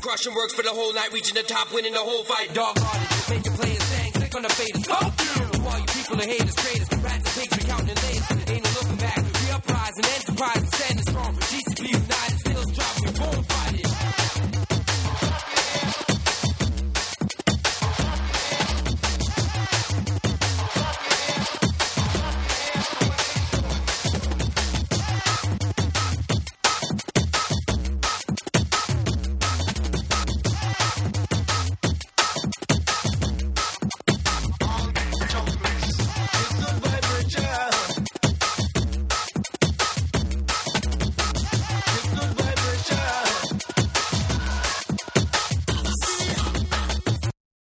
crushing works for the whole night, reaching the top, winning the whole fight. Dog-hearted, making players sang, click on the faders. Go! All you people are haters, traitors, rats and pigs, recounting the layers. Ain't no looking back, we uprise and enterprise and sadness.